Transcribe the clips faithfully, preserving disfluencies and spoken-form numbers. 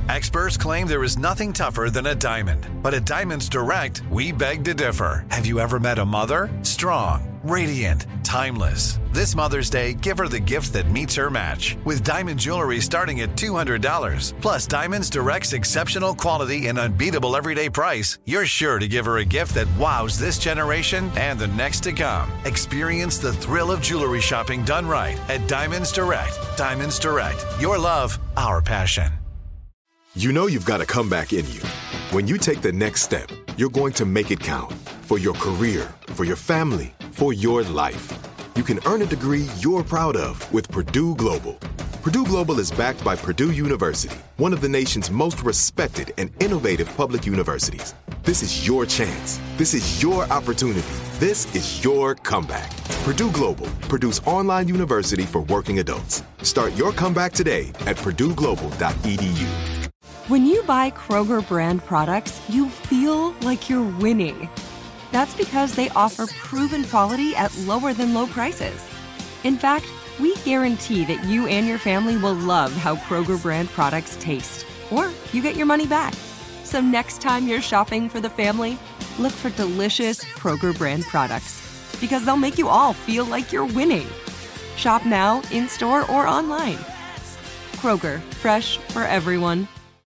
Experts claim there is nothing tougher than a diamond. But at Diamonds Direct, we beg to differ. Have you ever met a mother? Strong, radiant, timeless. This Mother's Day, give her the gift that meets her match. With diamond jewelry starting at two hundred dollars. Plus Diamonds Direct's exceptional quality and unbeatable everyday price, you're sure to give her a gift that wows this generation and the next to come. Experience the thrill of jewelry shopping done right at Diamonds Direct. Diamonds Direct. Your love, our passion. You know you've got a comeback in you. When you take the next step, you're going to make it count. For your career, for your family, for your life. You can earn a degree you're proud of with Purdue Global. Purdue Global is backed by Purdue University, one of the nation's most respected and innovative public universities. This is your chance. This is your opportunity. This is your comeback. Purdue Global, Purdue's online university for working adults. Start your comeback today at purdue global dot e d u. When you buy Kroger brand products, you feel like you're winning. That's because they offer proven quality at lower than low prices. In fact, we guarantee that you and your family will love how Kroger brand products taste, or you get your money back. So next time you're shopping for the family, look for delicious Kroger brand products, because they'll make you all feel like you're winning. Shop now, in-store, or online. Kroger, fresh for everyone.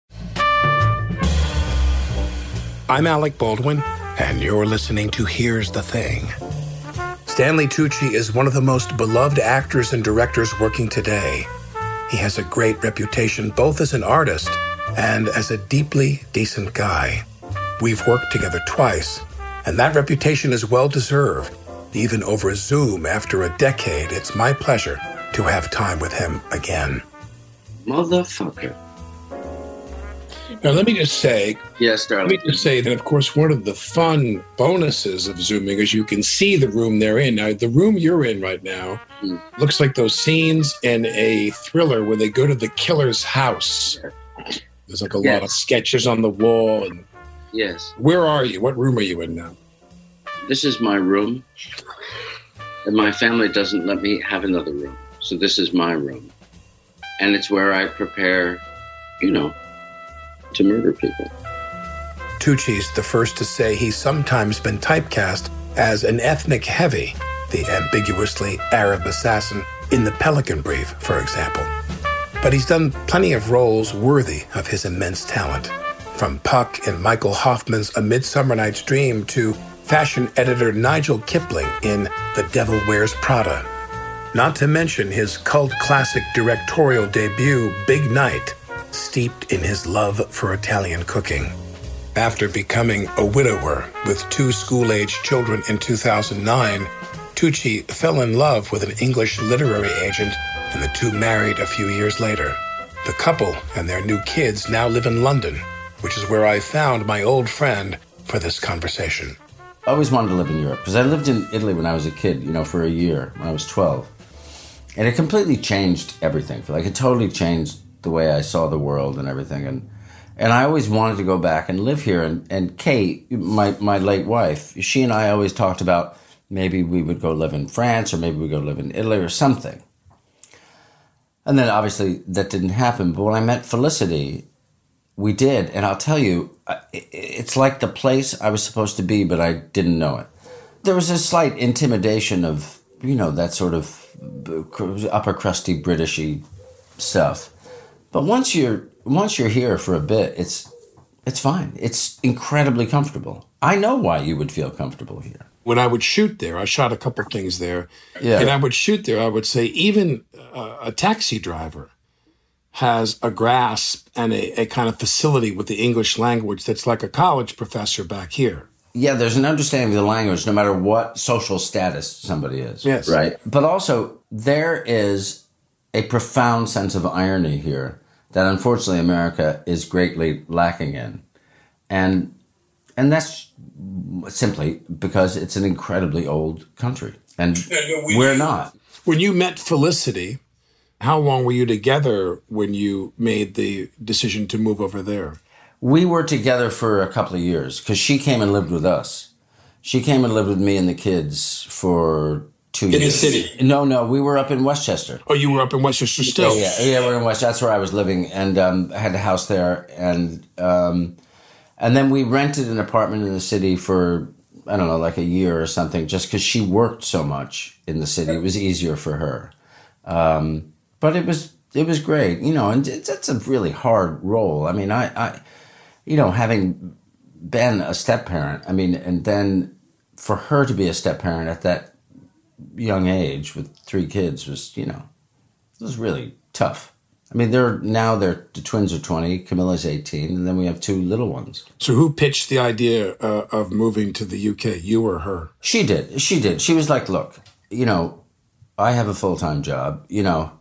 I'm Alec Baldwin, and you're listening to Here's the Thing. Stanley Tucci is one of the most beloved actors and directors working today. He has a great reputation both as an artist and as a deeply decent guy. We've worked together twice, and that reputation is well-deserved. Even over Zoom after a decade, it's my pleasure to have time with him again. Motherfucker. Now, let me just say, yes, darling. Let me just say that, of course, one of the fun bonuses of Zooming is you can see the room they're in. Now, the room you're in right now mm. looks like those scenes in a thriller where they go to the killer's house. There's like a yes. lot of sketches on the wall. And yes. Where are you? What room are you in now? This is my room. And my family doesn't let me have another room. So this is my room. And it's where I prepare, you know, to murder people. Tucci's the first to say he's sometimes been typecast as an ethnic heavy, the ambiguously Arab assassin in The Pelican Brief, for example. But he's done plenty of roles worthy of his immense talent, from Puck in Michael Hoffman's A Midsummer Night's Dream to fashion editor Nigel Kipling in The Devil Wears Prada. Not to mention his cult classic directorial debut, Big Night, steeped in his love for Italian cooking. After becoming a widower with two school-age children in two thousand nine, Tucci fell in love with an English literary agent, and the two married a few years later. The couple and their new kids now live in London, which is where I found my old friend for this conversation. I always wanted to live in Europe, because I lived in Italy when I was a kid, you know, for a year, when I was twelve. And it completely changed everything. Like, it totally changed the way I saw the world and everything. And and I always wanted to go back and live here. And, and Kate, my, my late wife, she and I always talked about maybe we would go live in France or maybe we'd go live in Italy or something. And then obviously that didn't happen. But when I met Felicity, we did. And I'll tell you, it's like the place I was supposed to be, but I didn't know it. There was a slight intimidation of, you know, that sort of upper crusty Britishy stuff. But once you're once you're here for a bit, it's it's fine. It's incredibly comfortable. I know why you would feel comfortable here. When I would shoot there, I shot a couple things there, yeah. and I would shoot there, I would say even uh, a taxi driver has a grasp and a, a kind of facility with the English language that's like a college professor back here. Yeah, there's an understanding of the language no matter what social status somebody is. Yes. Right? But also, there is a profound sense of irony here that unfortunately America is greatly lacking in. And and that's simply because it's an incredibly old country. And we're not. When you met Felicity, how long were you together when you made the decision to move over there? We were together for a couple of years because she came and lived with us. She came and lived with me and the kids for two in years. In the city? No, no, we were up in Westchester. Oh, you were up in Westchester still? Yeah, yeah, we're in Westchester. That's where I was living, and um, I had a house there, and um, and then we rented an apartment in the city for, I don't know, like a year or something, just because she worked so much in the city. It was easier for her. Um, but it was it was great, you know, and it's, it's a really hard role. I mean, I, I, you know, having been a step-parent, I mean, and then for her to be a step-parent at that young age with three kids was, you know, it was really tough. I mean, they're now they're the twins are twenty, Camilla's eighteen, and then we have two little ones. So who pitched the idea uh, of moving to the U K, you or her? She did. She did. She was like, look, you know, I have a full-time job. You know,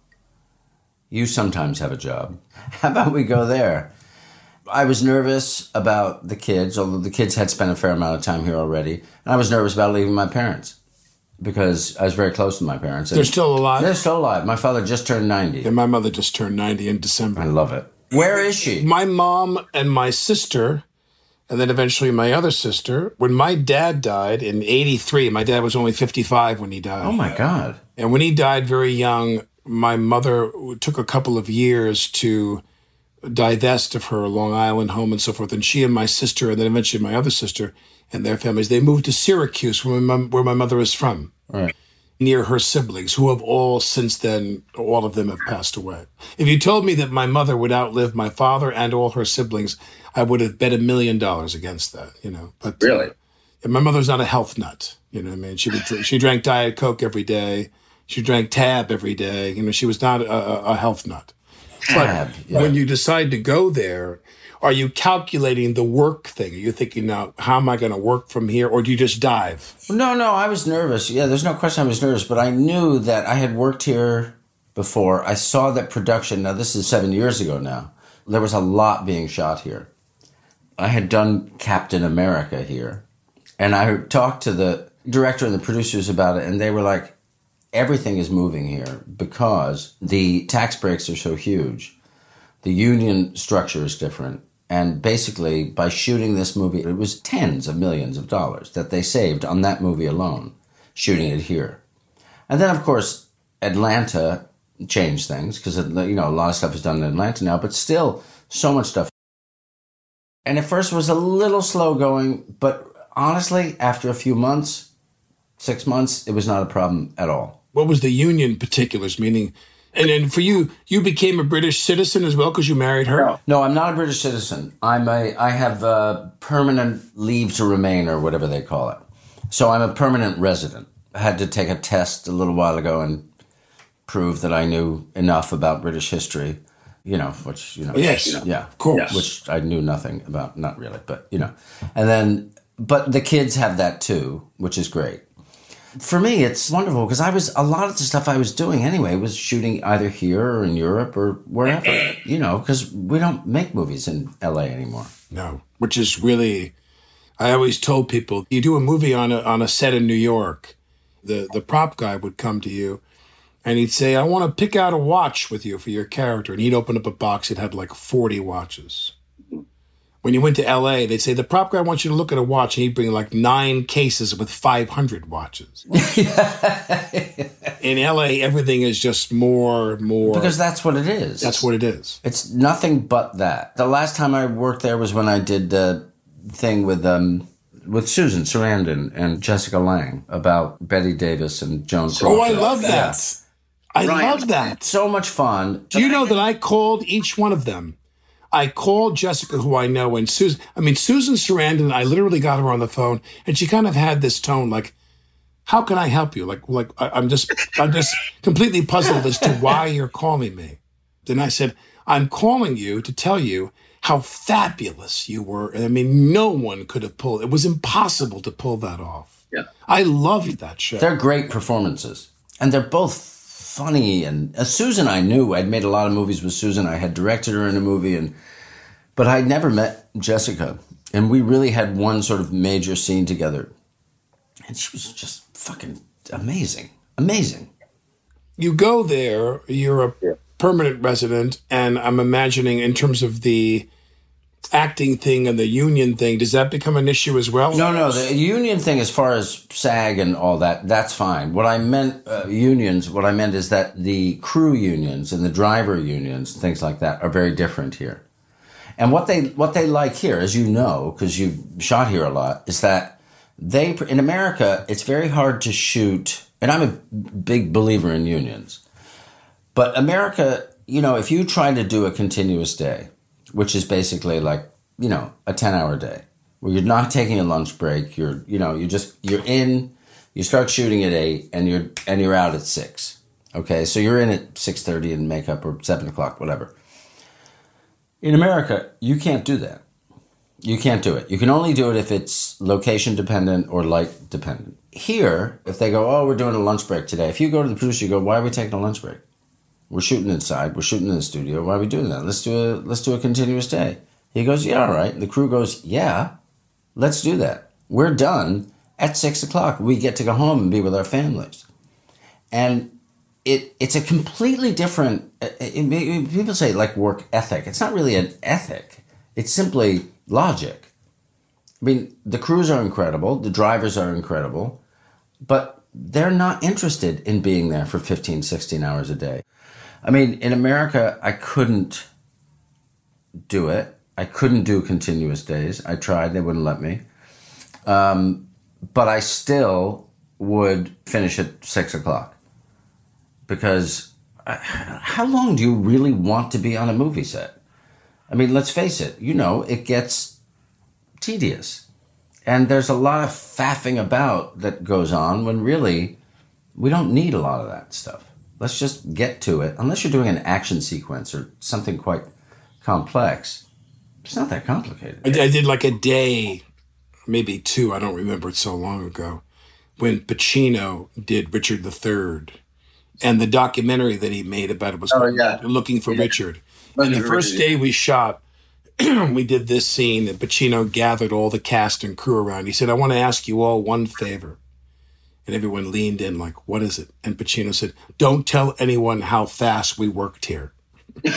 you sometimes have a job. How about we go there? I was nervous about the kids, although the kids had spent a fair amount of time here already. And I was nervous about leaving my parents because I was very close to my parents. They're still alive? They're still alive. My father just turned ninety. And my mother just turned ninety in December. I love it. Where is she? My mom and my sister, and then eventually my other sister. When my dad died in eighty-three, my dad was only fifty-five when he died. Oh, my God. And when he died very young, my mother took a couple of years to divest of her Long Island home and so forth. And she and my sister, and then eventually my other sister and their families, they moved to Syracuse, where my, where my mother is from, right, near her siblings, who have all since then, all of them have passed away. If you told me that my mother would outlive my father and all her siblings, I would have bet a million dollars against that, you know. But really, uh, my mother's not a health nut, you know what I mean? She would drink, she drank Diet Coke every day. She drank Tab every day. You know, she was not a, a health nut. Tab, but yeah. When you decide to go there, are you calculating the work thing? Are you thinking, now, how am I going to work from here? Or do you just dive? No, no, I was nervous. Yeah, there's no question I was nervous. But I knew that I had worked here before. I saw that production. Now, this is seven years ago now. There was a lot being shot here. I had done Captain America here. And I talked to the director and the producers about it. And they were like, everything is moving here because the tax breaks are so huge. The union structure is different. And basically, by shooting this movie, it was tens of millions of dollars that they saved on that movie alone, shooting it here. And then, of course, Atlanta changed things because, you know, a lot of stuff is done in Atlanta now, but still so much stuff. And at first it was a little slow going, but honestly, after a few months, six months, it was not a problem at all. What was the union particulars, meaning... And then for you, you became a British citizen as well because you married her? No. no, I'm not a British citizen. I'm a, I have a permanent leave to remain or whatever they call it. So I'm a permanent resident. I had to take a test a little while ago and prove that I knew enough about British history, you know, which, you know. Yes, you know, yeah, of course. Which I knew nothing about, not really, but, you know. And then, but the kids have that too, which is great. For me, it's wonderful because I was, a lot of the stuff I was doing anyway was shooting either here or in Europe or wherever, you know, because we don't make movies in L A anymore. No, which is really, I always told people, you do a movie on a, on a set in New York, the, the prop guy would come to you and he'd say, I want to pick out a watch with you for your character. And he'd open up a box, it had like forty watches. When you went to L A, they'd say, the prop guy wants you to look at a watch, and he'd bring like nine cases with five hundred watches. In L A, everything is just more, more... Because that's what it is. That's what it is. It's nothing but that. The last time I worked there was when I did the thing with um, with Susan Sarandon and Jessica Lange about Betty Davis and Joan Crawford. Oh, I love that. I Ryan, love that. So much fun. Do you know that I called each one of them? I called Jessica, who I know, and Susan. I mean, Susan Sarandon, I literally got her on the phone, and she kind of had this tone like, how can I help you? Like, like I, I'm just, I'm just completely puzzled as to why you're calling me. Then I said, I'm calling you to tell you how fabulous you were. And I mean, no one could have pulled, it was impossible to pull that off. Yeah. I loved that show. They're great performances. And they're both funny. And uh, Susan, I knew. I'd made a lot of movies with Susan. I had directed her in a movie. and But I'd never met Jessica. And we really had one sort of major scene together. And she was just fucking amazing. Amazing. You go there, you're a yeah. permanent resident, and I'm imagining in terms of the acting thing and the union thing, does that become an issue as well? No, no, the union thing, as far as SAG and all that, that's fine. What I meant, uh, unions, what I meant is that the crew unions and the driver unions, things like that, are very different here. And what they what they like here, as you know, because you've shot here a lot, is that they, in America, it's very hard to shoot, and I'm a big believer in unions, but America, you know, if you try to do a continuous day, which is basically like, you know, a ten-hour day, where you're not taking a lunch break. You're, you know, you just, you're in, you start shooting at eight, and you're and you're out at six. Okay, so you're in at six thirty in makeup, or seven o'clock, whatever. In America, you can't do that. You can't do it. You can only do it if it's location dependent or light dependent. Here, if they go, oh, we're doing a lunch break today. If you go to the producer, you go, why are we taking a lunch break? We're shooting inside. We're shooting in the studio. Why are we doing that? Let's do a let's do a continuous day. He goes, yeah, all right. The crew goes, yeah, let's do that. We're done at six o'clock. We get to go home and be with our families. And it it's a completely different. It, it, people say like work ethic. It's not really an ethic. It's simply logic. I mean, the crews are incredible. The drivers are incredible, but they're not interested in being there for fifteen, sixteen hours a day. I mean, in America, I couldn't do it. I couldn't do continuous days. I tried. They wouldn't let me. Um, but I still would finish at six o'clock. Because I, how long do you really want to be on a movie set? I mean, let's face it. You know, it gets tedious. And there's a lot of faffing about that goes on when really we don't need a lot of that stuff. Let's just get to it. Unless you're doing an action sequence or something quite complex, it's not that complicated. I, I did like a day, maybe two, I don't remember it so long ago, when Pacino did Richard the Third. And the documentary that he made about it was oh, called yeah. Looking for yeah. Richard. Looking and the first Richard, day yeah. we shot, we did this scene, and Pacino gathered all the cast and crew around. He said, I want to ask you all one favor. And everyone leaned in like, what is it? And Pacino said, don't tell anyone how fast we worked here. He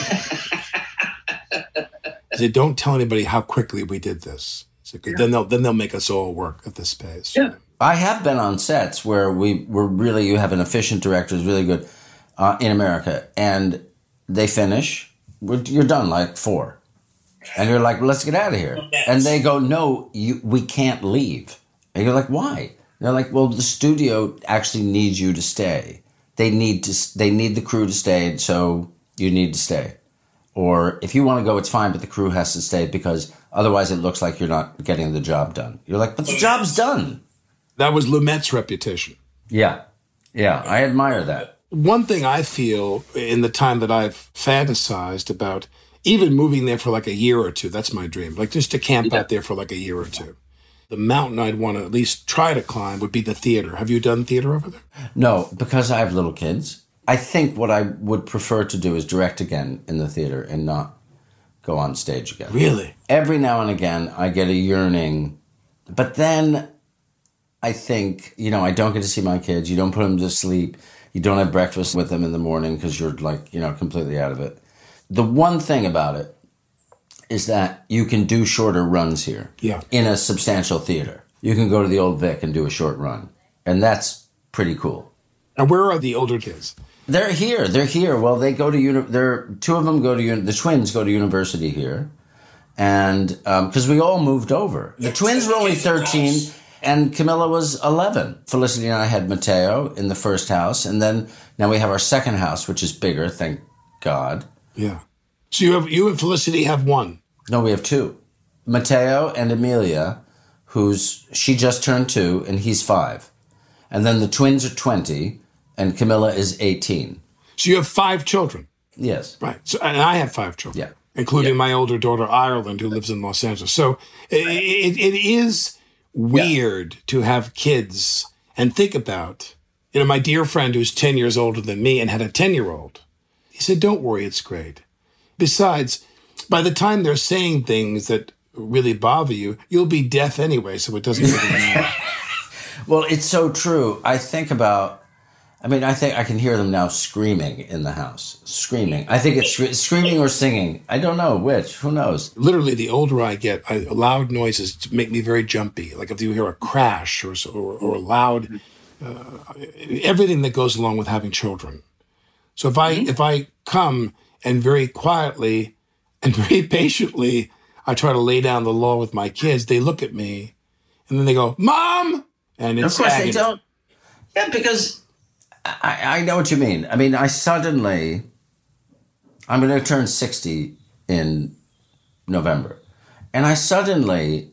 said, don't tell anybody how quickly we did this. Said, yeah. Then they'll then they'll make us all work at this pace. Yeah. I have been on sets where we were really, you have an efficient director who's really good uh, in America, and they finish, you're done like four. And you're like, well, let's get out of here. Yes. And they go, no, you, we can't leave. And you're like, why? They're like, well, the studio actually needs you to stay. They need to. They need the crew to stay, so you need to stay. Or if you want to go, it's fine, but the crew has to stay because otherwise it looks like you're not getting the job done. You're like, but the job's done. That was Lumet's reputation. Yeah. Yeah, I admire that. One thing I feel in the time that I've fantasized about even moving there for like a year or two, that's my dream, like just to camp yeah. out there for like a year or two. The mountain I'd want to at least try to climb would be the theater. Have you done theater over there? No, because I have little kids. I think what I would prefer to do is direct again in the theater and not go on stage again. Really? Every now and again, I get a yearning. But then I think, you know, I don't get to see my kids. You don't put them to sleep. You don't have breakfast with them in the morning because you're like, you know, completely out of it. The one thing about it is that you can do shorter runs here yeah. in a substantial theater. You can go to the Old Vic and do a short run. And that's pretty cool. And where are the older kids? They're here. They're here. Well, they go to, uni- they're, two of them go to, uni- the twins go to university here. And because um, we all moved over. The twins were only thirteen and Camilla was eleven. Felicity and I had Mateo in the first house. And then now we have our second house, which is bigger, thank God. Yeah. So you have you and Felicity have one? No, we have two. Mateo and Amelia, who's, she just turned two and he's five. And then the twins are twenty and Camilla is eighteen. So you have five children? Yes. Right. So, and I have five children. Yeah. Including yeah. my older daughter, Ireland, who lives in Los Angeles. So it, it, it is weird yeah. to have kids and think about, you know, my dear friend who's ten years older than me and had a ten-year-old. He said, don't worry, it's great. Besides, by the time they're saying things that really bother you, you'll be deaf anyway, so it doesn't really matter. Well, it's so true. I think about, I mean, I think I can hear them now screaming in the house. Screaming. I think it's screaming or singing. I don't know which. Who knows? Literally, the older I get, I, loud noises make me very jumpy. Like if you hear a crash or or, or a loud, uh, everything that goes along with having children. So if I mm-hmm. if I come and very quietly and very patiently, I try to lay down the law with my kids, they look at me and then they go, "Mom!" And it's of course agony. They don't. Yeah, because I, I know what you mean. I mean, I suddenly, I'm going to turn sixty in November. And I suddenly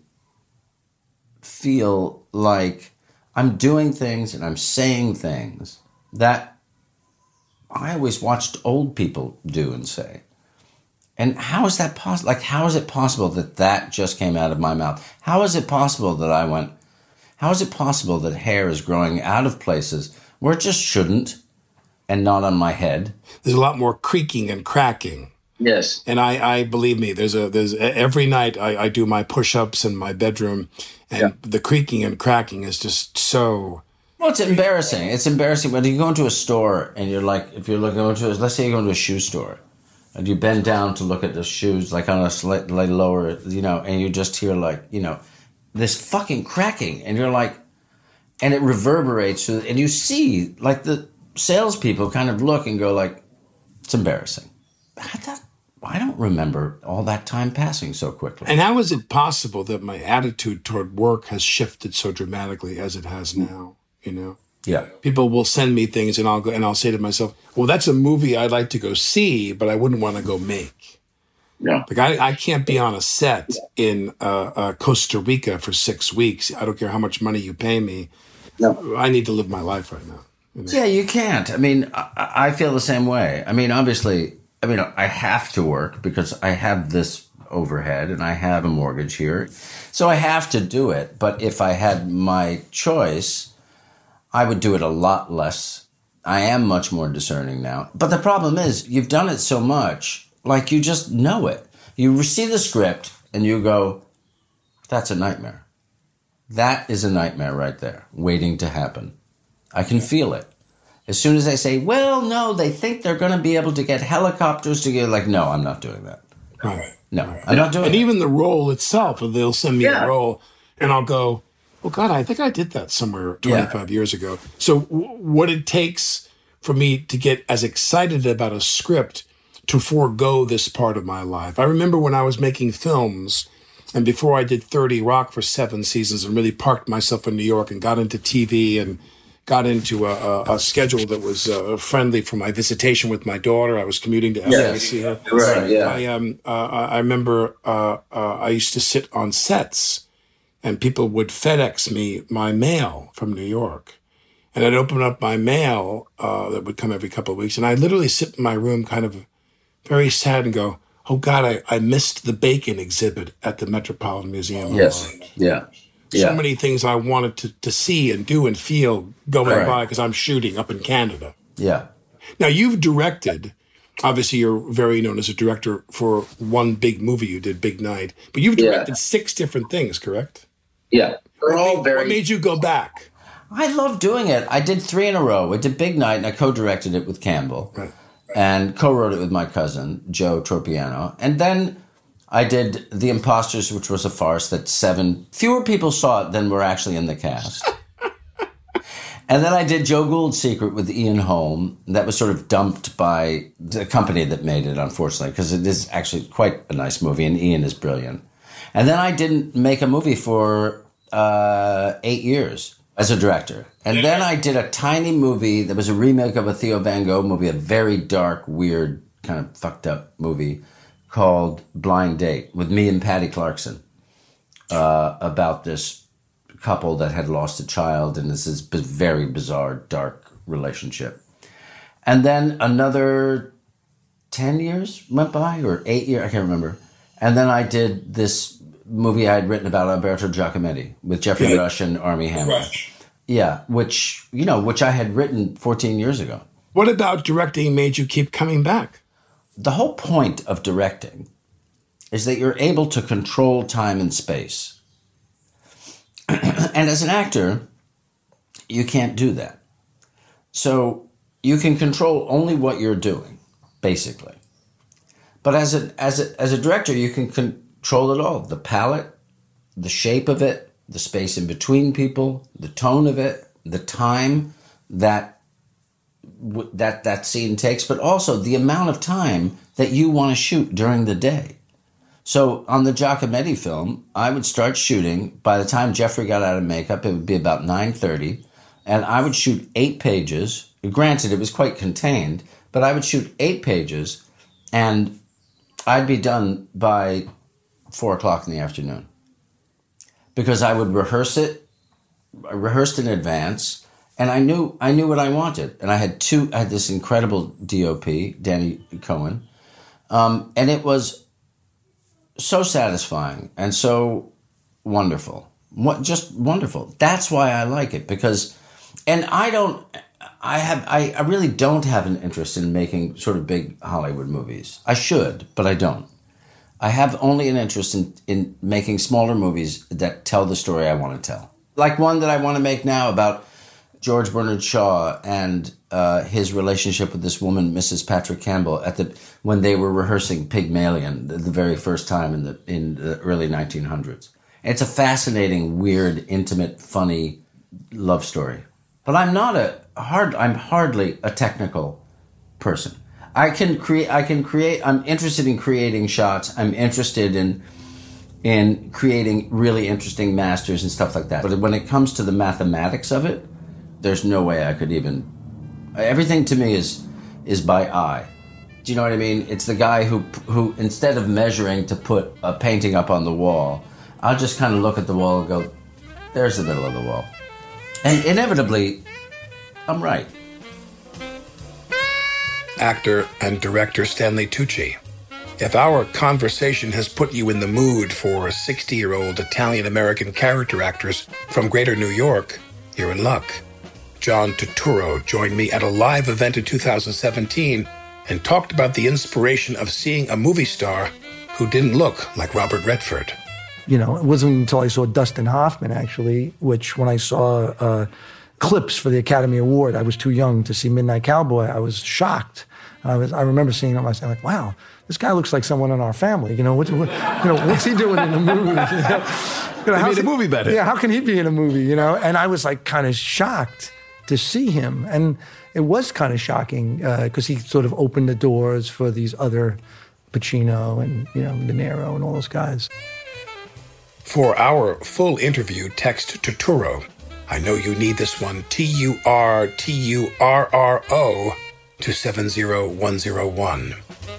feel like I'm doing things and I'm saying things that I always watched old people do and say. And how is that possible? Like, how is it possible that that just came out of my mouth? How is it possible that I went, how is it possible that hair is growing out of places where it just shouldn't and not on my head? There's a lot more creaking and cracking. Yes. And I, I believe me, there's a, there's every night I, I do my push-ups in my bedroom and yeah. the creaking and cracking is just so... Well, it's embarrassing. It's embarrassing when you go into a store and you're like, if you're looking into, let's say you go into a shoe store and you bend down to look at the shoes, like on a slightly lower, you know, and you just hear like, you know, this fucking cracking and you're like, and it reverberates and you see like the salespeople kind of look and go like, it's embarrassing. How that, I don't remember all that time passing so quickly. And how is it possible that my attitude toward work has shifted so dramatically as it has now? You know, yeah. People will send me things, and I'll go and I'll say to myself, "Well, that's a movie I'd like to go see, but I wouldn't want to go make." Yeah. Like I, I can't be on a set in uh, uh, Costa Rica for six weeks. I don't care how much money you pay me. No. I need to live my life right now. You know? Yeah, you can't. I mean, I, I feel the same way. I mean, obviously, I mean, I have to work because I have this overhead and I have a mortgage here, so I have to do it. But if I had my choice, I would do it a lot less. I am much more discerning now. But the problem is, you've done it so much, like you just know it. You see the script and you go, that's a nightmare. That is a nightmare right there, waiting to happen. I can feel it. As soon as they say, well, no, they think they're going to be able to get helicopters to get, like, no, I'm not doing that. Right. No, I'm not doing it. And even the role itself, they'll send me yeah. a role and I'll go, oh, God, I think I did that somewhere twenty-five yeah. years ago. So w- what it takes for me to get as excited about a script to forego this part of my life. I remember when I was making films and before I did thirty Rock for seven seasons and really parked myself in New York and got into T V and got into a, a, a schedule that was uh, friendly for my visitation with my daughter. I was commuting to L A yes. to see her. Right, yeah. I, um, uh, I remember uh, uh, I used to sit on sets and people would FedEx me my mail from New York. And I'd open up my mail uh, that would come every couple of weeks. And I'd literally sit in my room kind of very sad and go, oh, God, I, I missed the bacon exhibit at the Metropolitan Museum. Yes, yeah. So yeah. many things I wanted to, to see and do and feel going right. by because I'm shooting up in Canada. Yeah. Now, you've directed, obviously you're very known as a director for one big movie you did, Big Night, but you've directed yeah. six different things, correct? Yeah. We're all what very... What made you go back? I love doing it. I did three in a row. I did Big Night, and I co-directed it with Campbell. Right. And co-wrote it with my cousin, Joe Tropiano. And then I did The Imposters, which was a farce that seven... Fewer people saw it than were actually in the cast. And then I did Joe Gould's Secret with Ian Holm. That was sort of dumped by the company that made it, unfortunately, because it is actually quite a nice movie, and Ian is brilliant. And then I didn't make a movie for uh, eight years as a director. And then I did a tiny movie that was a remake of a Theo Van Gogh movie, a very dark, weird, kind of fucked up movie called Blind Date with me and Patty Clarkson uh, about this couple that had lost a child and this is very bizarre, dark relationship. And then another ten years went by, or eight years, I can't remember. And then I did this movie I had written about Alberto Giacometti with Jeffrey yeah. Rush and Armie Hammer. Rush. Yeah, which, you know, which I had written fourteen years ago. What about directing made you keep coming back? The whole point of directing is that you're able to control time and space. And as an actor, you can't do that. So you can control only what you're doing, basically. But as a, as a, as a director, you can control it all. The palette, the shape of it, the space in between people, the tone of it, the time that that that scene takes, but also the amount of time that you want to shoot during the day. So on the Giacometti film, I would start shooting. By the time Jeffrey got out of makeup, it would be about nine thirty, and I would shoot eight pages. Granted, it was quite contained, but I would shoot eight pages, and I'd be done by four o'clock in the afternoon. Because I would rehearse it, I rehearsed in advance, and I knew I knew what I wanted. And I had two, I had this incredible D O P, Danny Cohen, um, and it was so satisfying and so wonderful. What, just wonderful. That's why I like it, because, and I don't, I have, I, I really don't have an interest in making sort of big Hollywood movies. I should, but I don't. I have only an interest in, in making smaller movies that tell the story I want to tell. Like one that I want to make now about George Bernard Shaw and uh, his relationship with this woman, Missus Patrick Campbell, at the when they were rehearsing Pygmalion the, the very first time in the in the early nineteen hundreds. It's a fascinating, weird, intimate, funny love story. But I'm not a hard. I'm hardly a technical person. I can create. I can create. I'm interested in creating shots. I'm interested in in creating really interesting masters and stuff like that. But when it comes to the mathematics of it, there's no way I could even. Everything to me is is by eye. Do you know what I mean? It's the guy who who instead of measuring to put a painting up on the wall, I'll just kind of look at the wall and go, "There's the middle of the wall," and inevitably, I'm right. Actor and director Stanley Tucci. If our conversation has put you in the mood for sixty-year-old Italian-American character actors from Greater New York, you're in luck. John Turturro joined me at a live event in two thousand seventeen and talked about the inspiration of seeing a movie star who didn't look like Robert Redford. You know, it wasn't until I saw Dustin Hoffman, actually, which when I saw uh, clips for the Academy Award, I was too young to see Midnight Cowboy. I was shocked. I was. I remember seeing him. I was like, "Wow, this guy looks like someone in our family." You know, what, what, you know, what's he doing in the movie? You know, you know, they made the movie better. Yeah, how can he be in a movie? You know, and I was like, kind of shocked to see him, and it was kind of shocking because uh, he sort of opened the doors for these other Pacino and you know De Niro and all those guys. For our full interview, text Turturro. I know you need this one. T U R T U R R O. to seven zero one zero one.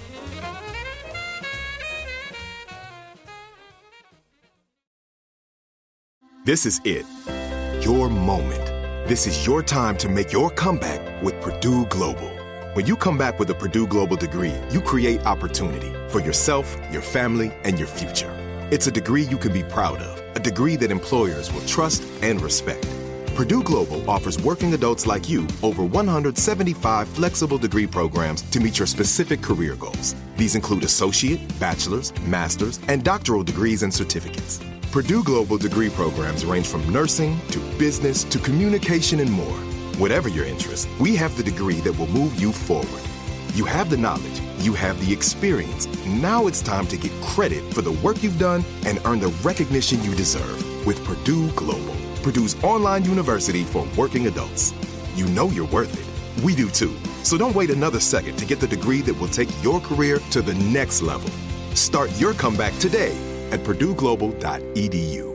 This is it. Your moment. This is your time to make your comeback with Purdue Global. When you come back with a Purdue Global degree, you create opportunity for yourself, your family, and your future. It's a degree you can be proud of, a degree that employers will trust and respect. Purdue Global offers working adults like you over one hundred seventy-five flexible degree programs to meet your specific career goals. These include associate, bachelor's, master's, and doctoral degrees and certificates. Purdue Global degree programs range from nursing to business to communication and more. Whatever your interest, we have the degree that will move you forward. You have the knowledge, you have the experience. Now it's time to get credit for the work you've done and earn the recognition you deserve with Purdue Global. Purdue's online university for working adults. You know you're worth it. We do too. So don't wait another second to get the degree that will take your career to the next level. Start your comeback today at purdue global dot e d u.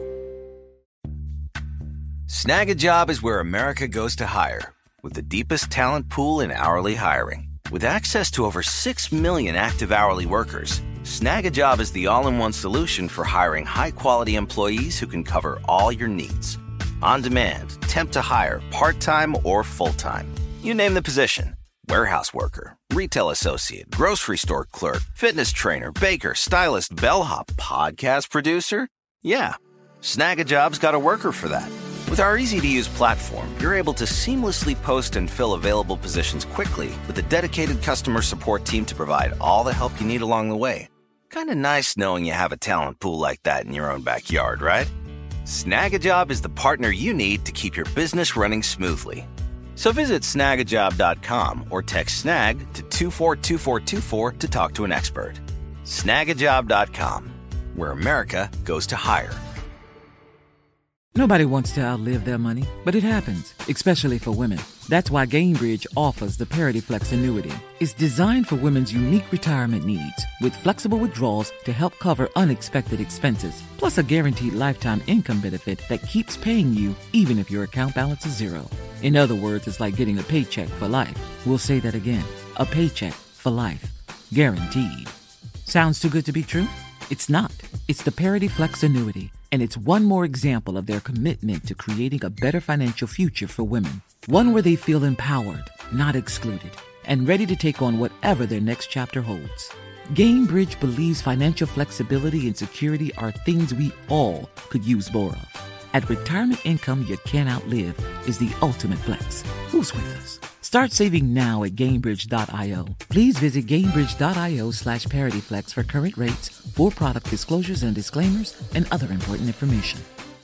Snag a Job is where America goes to hire, with the deepest talent pool in hourly hiring. With access to over six million active hourly workers, Snag a Job is the all-in-one solution for hiring high-quality employees who can cover all your needs. On demand, temp to hire, part-time or full-time. You name the position. Warehouse worker, retail associate, grocery store clerk, fitness trainer, baker, stylist, bellhop, podcast producer. Yeah, Snag a Job's got a worker for that. With our easy-to-use platform, you're able to seamlessly post and fill available positions quickly with a dedicated customer support team to provide all the help you need along the way. Kind of nice knowing you have a talent pool like that in your own backyard, right? Snag a Job is the partner you need to keep your business running smoothly. So visit snag a job dot com or text snag to two four two four two four to talk to an expert. snag a job dot com, where America goes to hire. Nobody wants to outlive their money, but it happens, especially for women. That's why Gainbridge offers the Parity Flex annuity. It's designed for women's unique retirement needs, with flexible withdrawals to help cover unexpected expenses, plus a guaranteed lifetime income benefit that keeps paying you even if your account balance is zero. In other words, it's like getting a paycheck for life. We'll say that again. A paycheck for life. Guaranteed. Sounds too good to be true? It's not. It's the Parity Flex annuity, and it's one more example of their commitment to creating a better financial future for women. One where they feel empowered, not excluded, and ready to take on whatever their next chapter holds. Gainbridge believes financial flexibility and security are things we all could use more of. At retirement income you can't outlive is the ultimate flex. Who's with us? Start saving now at Gainbridge dot io. Please visit Gainbridge dot io slash ParityFlex for current rates, for product disclosures and disclaimers, and other important information.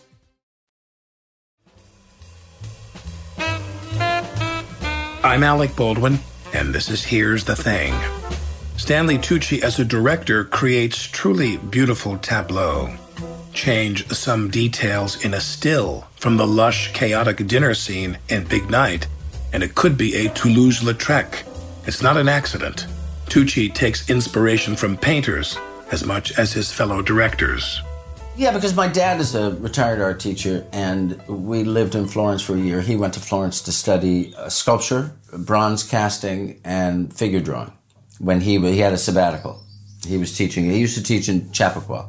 I'm Alec Baldwin, and this is Here's the Thing. Stanley Tucci, as a director, creates truly beautiful tableaux. Change some details in a still from the lush, chaotic dinner scene in Big Night, and it could be a Toulouse-Lautrec. It's not an accident. Tucci takes inspiration from painters as much as his fellow directors. Yeah, because my dad is a retired art teacher, and we lived in Florence for a year. He went to Florence to study uh, sculpture, bronze casting, and figure drawing. When he he had a sabbatical, he was teaching. He used to teach in Chappaqua.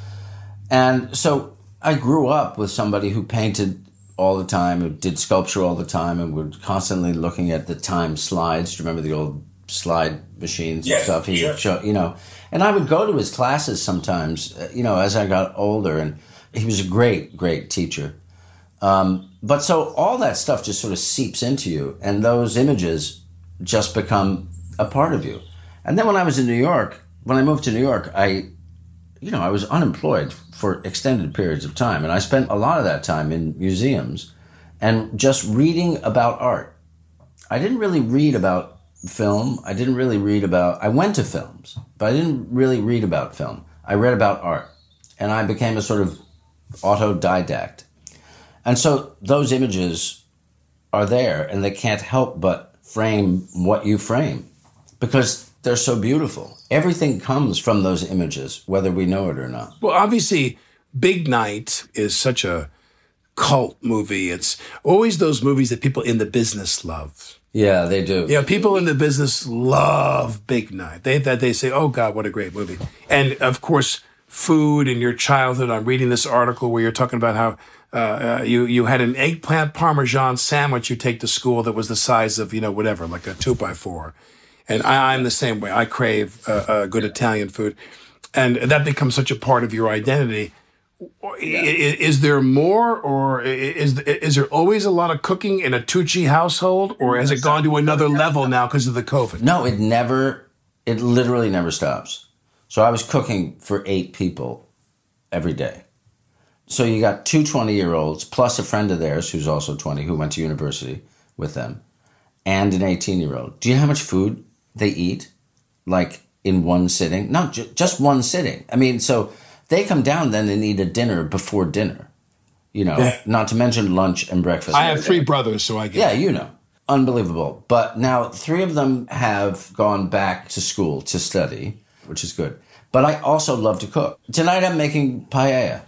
And so I grew up with somebody who painted all the time, who did sculpture all the time, and were constantly looking at the time slides. Do you remember the old slide machines and yeah, stuff? He yeah. would show, you know, and I would go to his classes sometimes, you know, as I got older, and he was a great, great teacher. Um, but so all that stuff just sort of seeps into you, and those images just become a part of you. And then when I was in New York, when I moved to New York, I, you know, I was unemployed for extended periods of time. And I spent a lot of that time in museums and just reading about art. I didn't really read about film. I didn't really read about, I went to films, but I didn't really read about film. I read about art, and I became a sort of autodidact. And so those images are there, and they can't help but frame what you frame because they're so beautiful. Everything comes from those images, whether we know it or not. Well, obviously, Big Night is such a cult movie. It's always those movies that people in the business love. Yeah, they do. Yeah, people in the business love Big Night. They that they say, "Oh God, what a great movie!" And of course, food in your childhood. I'm reading this article where you're talking about how uh, uh, you you had an eggplant parmesan sandwich you take to school that was the size of you know whatever, like a two by four. And I, I'm the same way. I crave uh, uh, good Italian food, and that becomes such a part of your identity. Yeah. Is, is there more, or is is there always a lot of cooking in a Tucci household, or has it gone to another level now because of the COVID? No, it never, it literally never stops. So I was cooking for eight people every day. So you got two twenty-year-olds plus a friend of theirs who's also twenty who went to university with them, and an eighteen-year-old. Do you know how much food they eat, like in one sitting? No, ju- just one sitting. I mean, so they come down then and eat a dinner before dinner, you know, yeah. Not to mention lunch and breakfast. I have three brothers, so I get Yeah, it. you know. Unbelievable. But now three of them have gone back to school to study, which is good. But I also love to cook. Tonight I'm making paella.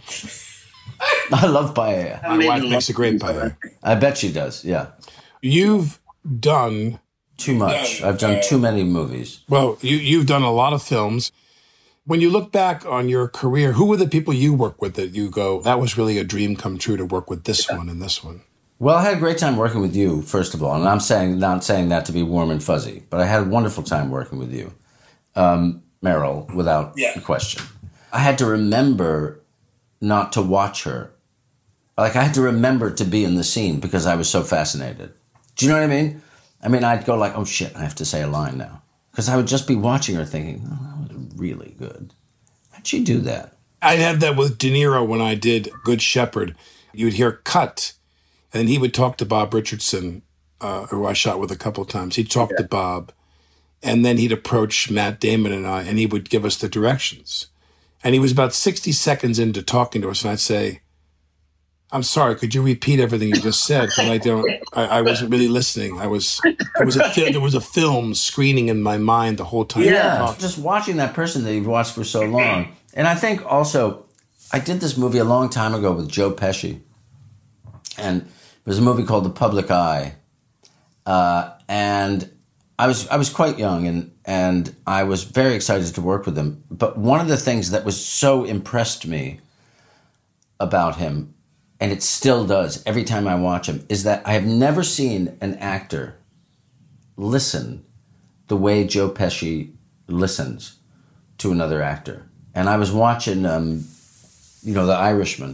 I love paella. My wife makes a great paella. I bet she does, yeah. You've done... Too much. I've done too many movies. Well, you, you've done a lot of films. When you look back on your career, who were the people you work with that you go, that was really a dream come true to work with this one and this one? Well, I had a great time working with you, first of all. And I'm saying not saying that to be warm and fuzzy, but I had a wonderful time working with you, um, Meryl, without yeah. question. I had to remember not to watch her. Like, I had to remember to be in the scene because I was so fascinated. Do you know what I mean? I mean, I'd go like, oh, shit, I have to say a line now. Because I would just be watching her thinking, oh, that was really good. How'd she do that? I had that with De Niro when I did Good Shepherd. You'd hear cut, and he would talk to Bob Richardson, uh, who I shot with a couple of times. He'd talk yeah. to Bob, and then he'd approach Matt Damon and I, and he would give us the directions. And he was about sixty seconds into talking to us, and I'd say, I'm sorry, could you repeat everything you just said? Because I don't, I, I wasn't really listening. I was, there was, a, there was a film screening in my mind the whole time. Yeah, just watching that person that you've watched for so long. And I think also, I did this movie a long time ago with Joe Pesci. And it was a movie called The Public Eye. Uh, and I was I was quite young, and, and I was very excited to work with him. But one of the things that was so impressed me about him, and it still does every time I watch him, is that I have never seen an actor listen the way Joe Pesci listens to another actor. And I was watching, um, you know, The Irishman,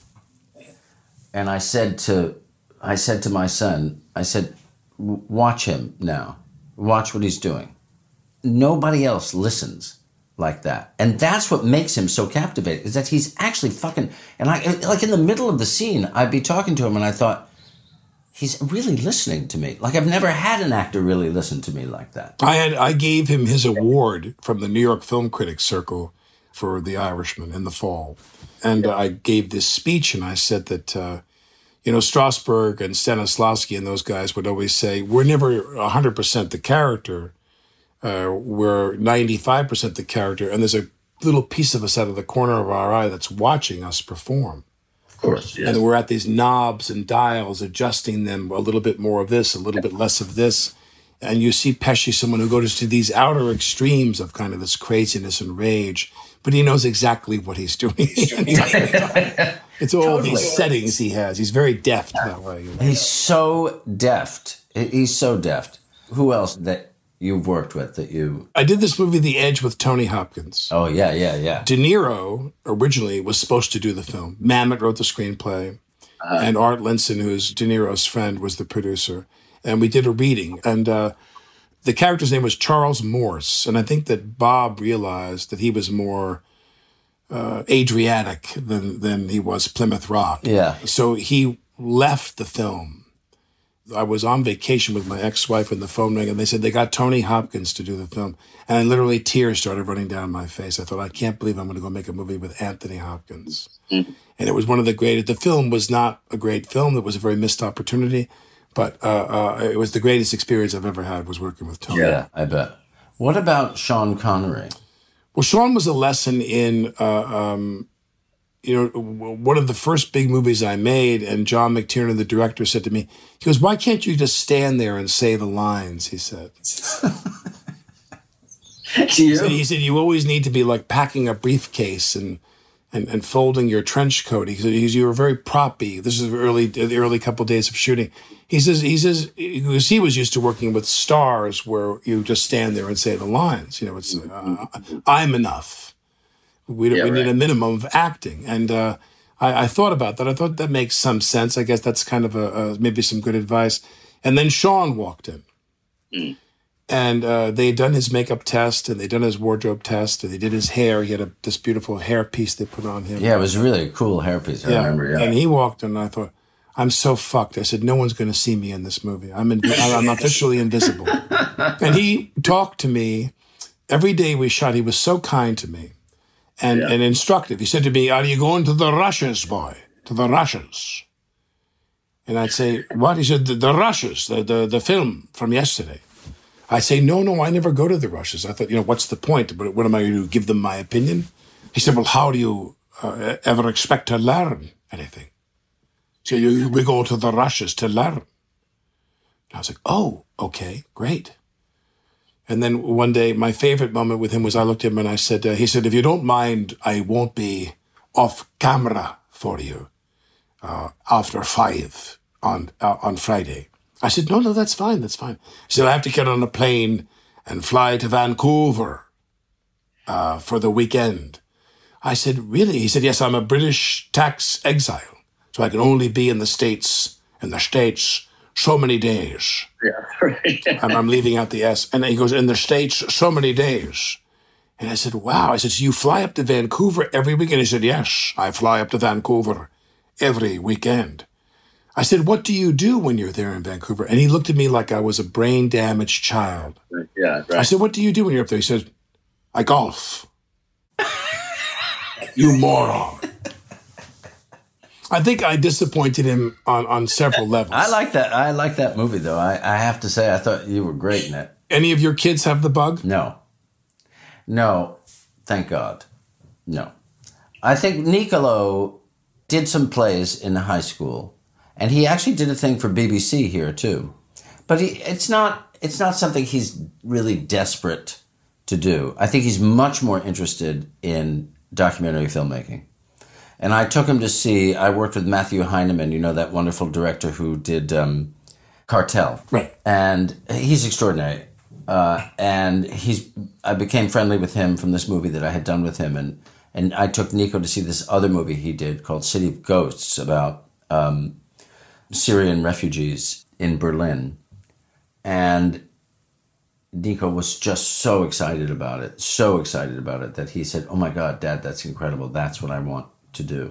and I said to, I said to my son, I said, watch him now, watch what he's doing. Nobody else listens like that. And that's what makes him so captivating, is that he's actually fucking, and I, like in the middle of the scene, I'd be talking to him and I thought, he's really listening to me. Like I've never had an actor really listen to me like that. I had, I gave him his award from the New York Film Critics Circle for The Irishman in the fall. And uh, I gave this speech and I said that, uh, you know, Strasberg and Stanislavski and those guys would always say, we're never one hundred percent the character. Uh, we're ninety-five percent the character, and there's a little piece of us out of the corner of our eye that's watching us perform. Of course, yes. And we're at these knobs and dials, adjusting them a little bit more of this, a little bit less of this. And you see Pesci, someone who goes to these outer extremes of kind of this craziness and rage, but he knows exactly what he's doing. It's all totally. These settings he has. He's very deft that way. He's so deft. He's so deft. Who else that you've worked with that you... I did this movie, The Edge, with Tony Hopkins. Oh, yeah, yeah, yeah. De Niro originally was supposed to do the film. Mamet wrote the screenplay, uh, and Art Linson, who's De Niro's friend, was the producer. And we did a reading, and uh, the character's name was Charles Morse, and I think that Bob realized that he was more uh, Adriatic than, than he was Plymouth Rock. Yeah. So he left the film. I was on vacation with my ex-wife when the phone rang, and they said they got Tony Hopkins to do the film. And I literally, tears started running down my face. I thought, I can't believe I'm going to go make a movie with Anthony Hopkins. Mm-hmm. And it was one of the greatest. The film was not a great film. It was a very missed opportunity. But uh, uh, it was the greatest experience I've ever had, was working with Tony. Yeah, I bet. What about Sean Connery? Well, Sean was a lesson in... Uh, um, You know, one of the first big movies I made, and John McTiernan, the director, said to me, he goes, why can't you just stand there and say the lines, he said. he, said he said, you always need to be like packing a briefcase and and, and folding your trench coat. He said, you were very proppy. This is early, the early couple of days of shooting. He says, he says, because he was used to working with stars where you just stand there and say the lines. You know, it's, uh, I'm enough. We, yeah, we need right. a minimum of acting. And uh, I, I thought about that. I thought that makes some sense. I guess that's kind of a, a maybe some good advice. And then Sean walked in. Mm. And uh, they had done his makeup test, and they'd done his wardrobe test, and they did his hair. He had a, this beautiful hair piece they put on him. Yeah, it was really a cool hair piece. I yeah. remember, yeah. And he walked in, and I thought, I'm so fucked. I said, no one's going to see me in this movie. I'm, in, I'm officially invisible. And he talked to me. Every day we shot, he was so kind to me. And, yeah. and instructive. He said to me, are you going to the Russians, boy? To the Russians? And I'd say, what? He said, the, the Russians, the, the, the film from yesterday. I say, no, no, I never go to the Russians. I thought, you know, what's the point? But what am I going to do, give them my opinion? He said, well, how do you uh, ever expect to learn anything? So you, we go to the Russians to learn. And I was like, oh, okay, great. And then one day, my favorite moment with him was I looked at him and I said, uh, he said, if you don't mind, I won't be off camera for you uh, after five on uh, on Friday. I said, no, no, that's fine, that's fine. He said, I have to get on a plane and fly to Vancouver uh, for the weekend. I said, really? He said, yes, I'm a British tax exile, so I can only be in the States, in the States, so many days. Yeah, right. I'm, I'm leaving out the S. And he goes, in the States, so many days. And I said, wow. I said, so you fly up to Vancouver every weekend? He said, yes, I fly up to Vancouver every weekend. I said, what do you do when you're there in Vancouver? And he looked at me like I was a brain-damaged child. Yeah, right. I said, what do you do when you're up there? He said, I golf. You moron. I think I disappointed him on, on several levels. I like that. I like that movie, though. I, I have to say, I thought you were great in it. Any of your kids have the bug? No. No. Thank God. No. I think Nicolo did some plays in high school. And he actually did a thing for B B C here too, but he, it's not it's not something he's really desperate to do. I think he's much more interested in documentary filmmaking. And I took him to see. I worked with Matthew Heineman, you know, that wonderful director who did um, Cartel, right? And he's extraordinary. Uh, and he's I became friendly with him from this movie that I had done with him, and and I took Nico to see this other movie he did called City of Ghosts about Um, Syrian refugees in Berlin. And Nico was just so excited about it, so excited about it that he said, oh my God, Dad, that's incredible. That's what I want to do.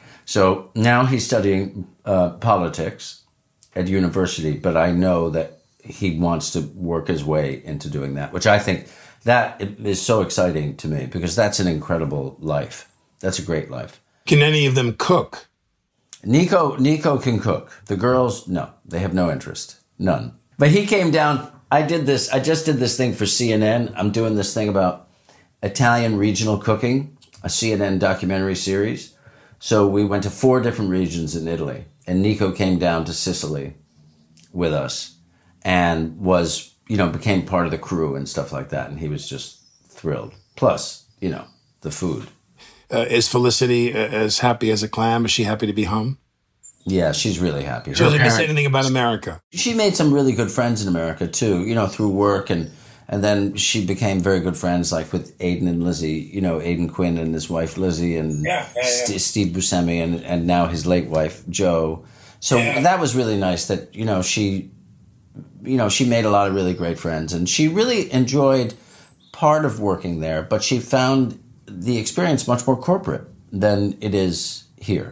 So now he's studying uh, politics at university, but I know that he wants to work his way into doing that, which I think that is so exciting to me because that's an incredible life. That's a great life. Can any of them cook? Nico Nico can cook. The girls, no. They have no interest. None. But he came down. I did this. I just did this thing for C N N. I'm doing this thing about Italian regional cooking, a C N N documentary series. So we went to four different regions in Italy. And Nico came down to Sicily with us and was, you know, became part of the crew and stuff like that. And he was just thrilled. Plus, you know, the food. Uh, is Felicity uh, as happy as a clam? Is she happy to be home? Yeah, she's really happy. She doesn't miss anything about America. She made some really good friends in America, too, you know, through work. And, and then she became very good friends, like with Aidan and Lizzie, you know, Aidan Quinn and his wife, Lizzie, and yeah, yeah, yeah. St- Steve Buscemi, and, and now his late wife, Jo. So yeah. That was really nice that, you know, she, you know, she made a lot of really great friends. And she really enjoyed part of working there, but she found the experience much more corporate than it is here.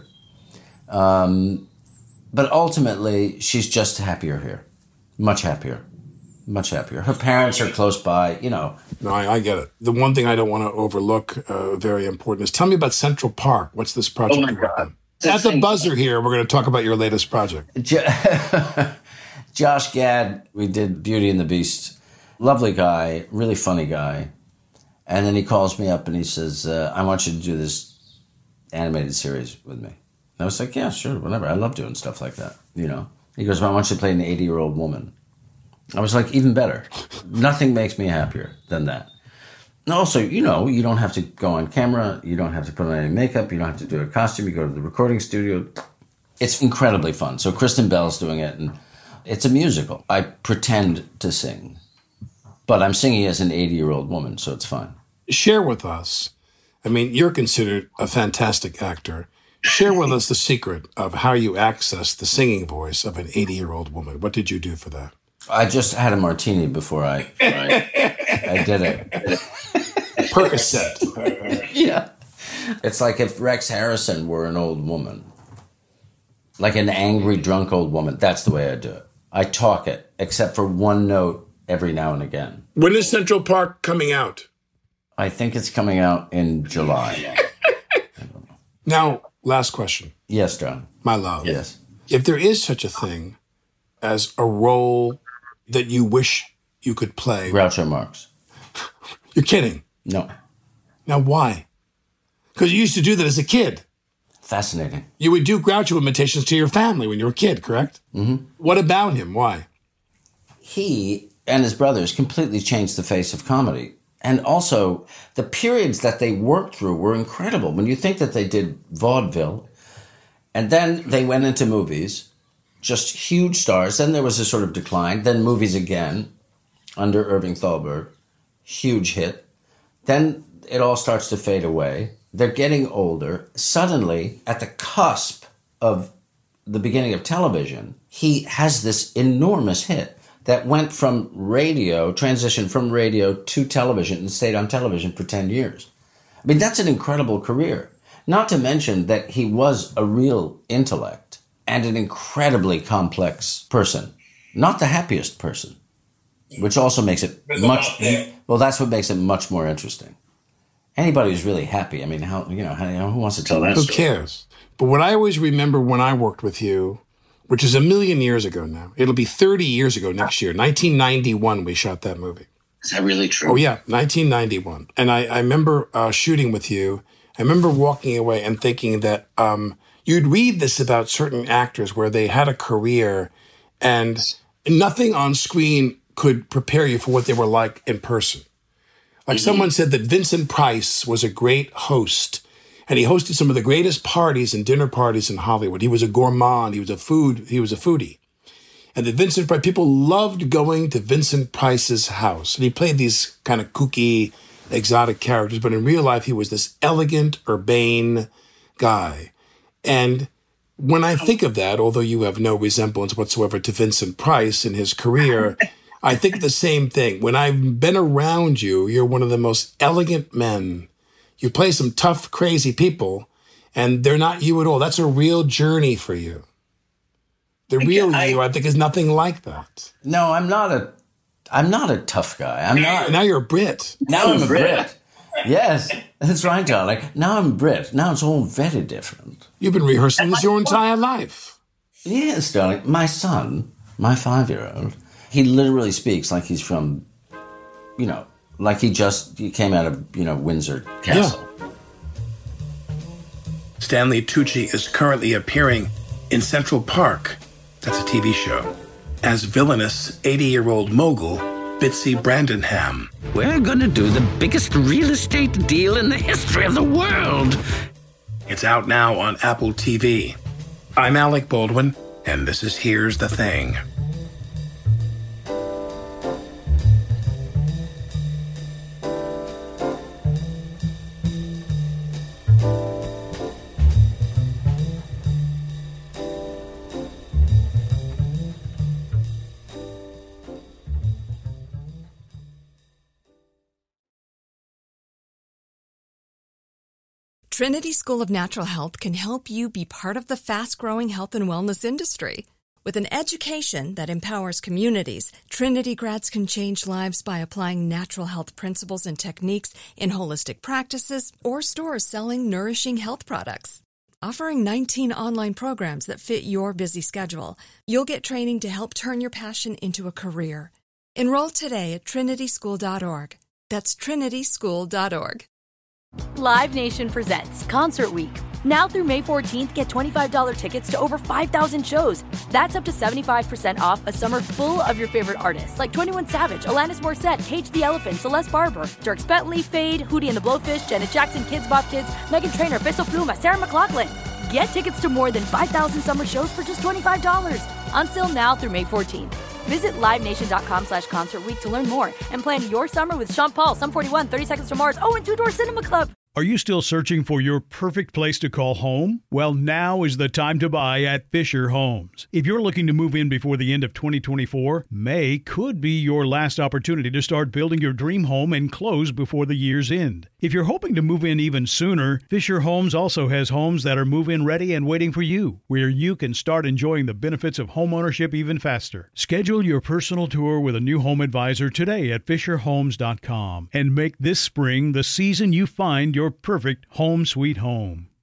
Um, but ultimately, she's just happier here. Much happier. Much happier. Her parents are close by, you know. No, I, I get it. The one thing I don't want to overlook, uh, very important, is tell me about Central Park. What's this project? Oh, my God. At the buzzer here, we're going to talk about your latest project. Josh Gad, we did Beauty and the Beast. Lovely guy, really funny guy. And then he calls me up and he says, uh, I want you to do this animated series with me. And I was like, yeah, sure, whatever. I love doing stuff like that, you know. He goes, well, I want you to play an eighty-year-old woman. I was like, even better. Nothing makes me happier than that. And also, you know, you don't have to go on camera. You don't have to put on any makeup. You don't have to do a costume. You go to the recording studio. It's incredibly fun. So Kristen Bell's doing it, and it's a musical. I pretend to sing, but I'm singing as an eighty-year-old woman, so it's fine. Share with us. I mean, you're considered a fantastic actor. Share with us the secret of how you access the singing voice of an eighty-year-old woman. What did you do for that? I just had a martini before I I, I did it. Percocet. Yeah. It's like if Rex Harrison were an old woman. Like an angry, drunk old woman. That's the way I do it. I talk it, except for one note every now and again. When is Central Park coming out? I think it's coming out in July. Now, last question. Yes, John. My love. Yes. If there is such a thing as a role that you wish you could play. Groucho Marx. You're kidding. No. Now, why? Because you used to do that as a kid. Fascinating. You would do Groucho imitations to your family when you were a kid, correct? Mm-hmm. What about him? Why? He and his brothers completely changed the face of comedy. And also, the periods that they worked through were incredible. When you think that they did vaudeville, and then they went into movies, just huge stars. Then there was a sort of decline. Then movies again, under Irving Thalberg, huge hit. Then it all starts to fade away. They're getting older. Suddenly, at the cusp of the beginning of television, he has this enormous hit that went from radio, transitioned from radio to television and stayed on television for ten years. I mean, that's an incredible career. Not to mention that he was a real intellect. and an incredibly complex person. Not the happiest person, which also makes it much, well, that's what makes it much more interesting. Anybody who's really happy, I mean, how, you know, how, you know who wants to tell that Who story? cares? But what I always remember when I worked with you, which is a million years ago now, it'll be thirty years ago next year, nineteen ninety-one, we shot that movie. Is that really true? Oh, yeah, nineteen ninety-one. And I, I remember uh, shooting with you. I remember walking away and thinking that um, you'd read this about certain actors where they had a career and nothing on screen could prepare you for what they were like in person. Like mm-hmm. someone said that Vincent Price was a great host, and he hosted some of the greatest parties and dinner parties in Hollywood. He was a gourmand. He was a food. He was a foodie. And that Vincent Price, people loved going to Vincent Price's house. And he played these kind of kooky, exotic characters, but in real life, he was this elegant, urbane guy. And when I think of that, although you have no resemblance whatsoever to Vincent Price in his career, I think the same thing. When I've been around you, you're one of the most elegant men. You play some tough, crazy people, and they're not you at all. That's a real journey for you. The real I, you, I think, is nothing like that. No, I'm not a, I'm not a tough guy. I'm now, not. Now you're a Brit. Now I'm a Brit. Yes, that's right, darling. Now I'm Brit. Now it's all very different. You've been rehearsing this your entire life. Yes, darling. My son, my five-year-old, he literally speaks like he's from, you know, like he just he came out of, you know, Windsor Castle. Yeah. Stanley Tucci is currently appearing in Central Park, that's a T V show, as villainous eighty-year-old mogul Bitsy Brandenham. We're gonna do the biggest real estate deal in the history of the world. It's out now on Apple T V. I'm Alec Baldwin, and this is Here's the Thing. Trinity School of Natural Health can help you be part of the fast-growing health and wellness industry. With an education that empowers communities, Trinity grads can change lives by applying natural health principles and techniques in holistic practices or stores selling nourishing health products. Offering nineteen online programs that fit your busy schedule, you'll get training to help turn your passion into a career. Enroll today at trinity school dot org. That's trinity school dot org. Live Nation presents Concert Week. Now through May fourteenth, get twenty-five dollars tickets to over five thousand shows. That's up to seventy-five percent off a summer full of your favorite artists like twenty-one Savage, Alanis Morissette, Cage the Elephant, Celeste Barber, Dierks Bentley, Fade, Hootie and the Blowfish, Janet Jackson, Kids Bop Kids, Meghan Trainor, Peso Pluma, Sarah McLachlan. Get tickets to more than five thousand summer shows for just twenty-five dollars. Until now through May fourteenth. Visit livenation.com slash concert week to learn more and plan your summer with Sean Paul, Sum forty-one, thirty Seconds to Mars, oh, and Two Door Cinema Club. Are you still searching for your perfect place to call home? Well, now is the time to buy at Fisher Homes. If you're looking to move in before the end of twenty twenty-four, May could be your last opportunity to start building your dream home and close before the year's end. If you're hoping to move in even sooner, Fisher Homes also has homes that are move-in ready and waiting for you, where you can start enjoying the benefits of homeownership even faster. Schedule your personal tour with a new home advisor today at fisher homes dot com and make this spring the season you find your perfect home sweet home.